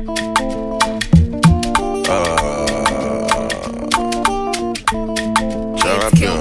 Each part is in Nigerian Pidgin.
Champion.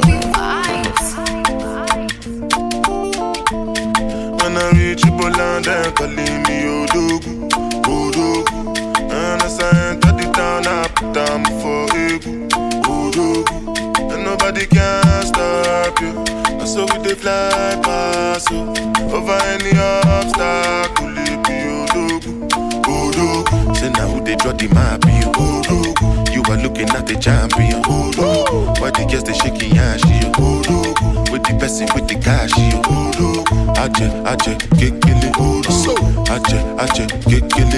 When I reach Poland, they're calling me Odogu, Odogu. And as I enter the town, I put down for Egu, Odogu. And nobody can stop you. And so we they fly past you. Over any obstacle, it be Odogu, Odogu. Say now who they draw the map, you Odogu. You are looking at the champion, Odogu. Why the girls they shaking ass, you Odogu. With the person with the cash, you Odogu. Aje, kekele, so Aje, kekele,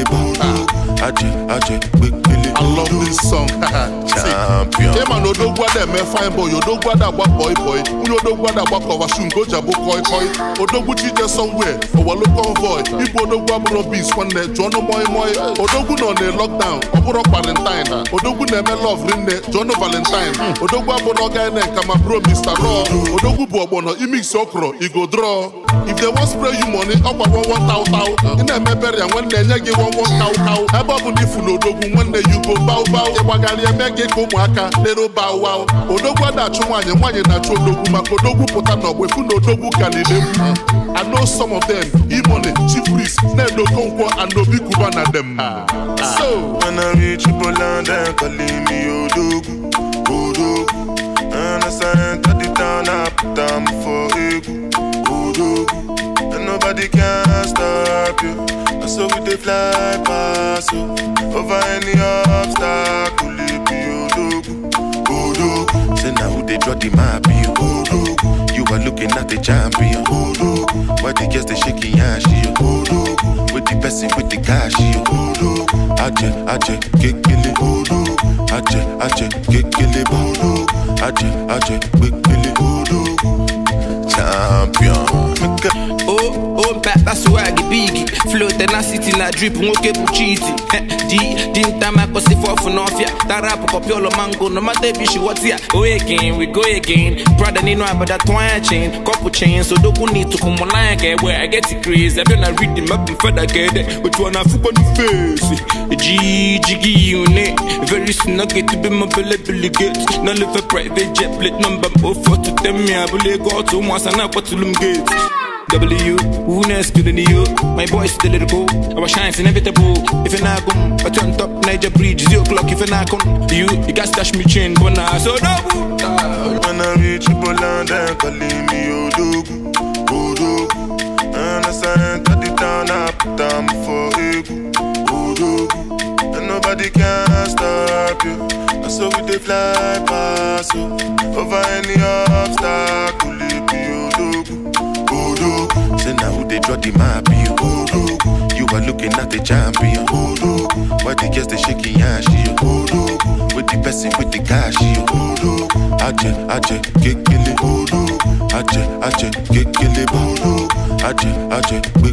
Aje, kekele. I love this song. Champion. Hey man, Odogwa dem fine boy. Odogwa da boy. Odogwa da cover shoe go jabo koi. Odogwu chije somewhere. Owalo convoy. Ibo Odogwa bro beats one day. Jono moi. Odogwu no ne lockdown. Oburo Valentine. Odogwu ne me love rinne. Jono Valentine. Odogwa bono guy ne kama bro Mr. Raw. Odogwu bo bono imix okro. He go draw. If they want spray you money, up at 1,000. In a memory and when they give 1 cow. Eba ni full Odogwu one day you go bow. Ewagali emege ko mwaka little bow wow. Odogwu da chumanye na chodogwu maka Odogwu pota no we fun Odogwu kanilewu. I know some of them. E-money, Chief Priest, Nedo Konkwo and Obi Kuba na them. So when I reach Poland, they're calling me Odogu, Odogu. And as I enter the town, I put down for Egu, Odogu. And nobody can stop you. And so we they fly past you. Over any obstacle, it be Odogu, Odogu. Say now who they draw the map, you Odogu. You are looking at the champion, Odogu. Why the girls they shaking ass, you Odogu. With the person with the cash, you Odogu. Aje, kekele, Odogu. Aje, kekele, Odogu. Aje, kekele, Odogu. Champion. Oh, back, that's why I get big. Flow tenacity, na drip, okay, puchiti. Didn't time I pass it for Nofia. That rap, copiolo mango, no matter if she what's here. Go again, we go again. Brother, need no about that twine chain, couple chains, so don't need to come online, where I get it crazy. I've been a read them up and further get it. But you wanna fuck on the face. Jiggy unit. Very soon I get to be my belly get. Now live a private jet plate number 04 to tell me I believe God to once and I put to them gates. W, who next to the you? My boy still let it go. Our shine's inevitable. If you're not come, I turn top Niger Bridge, 0 o'clock. If you're not come, you got stash me chain, but now so no. When I reach Poland, they're calling me Odogu, Odogu. And as I enter the town, I put down for Egu, Odogu. And nobody can stop you. And so we they fly past you. Over any obstacle, it be Odogu, Odogu. Say now who they draw the map, you Odogu. You are looking at the champion, Odogu. Why the girls they shaking ass, you Odogu. With the person with the cash, you Odogu. Aje, kekele, Odogu. Aje, kekele, Odogu. Aje,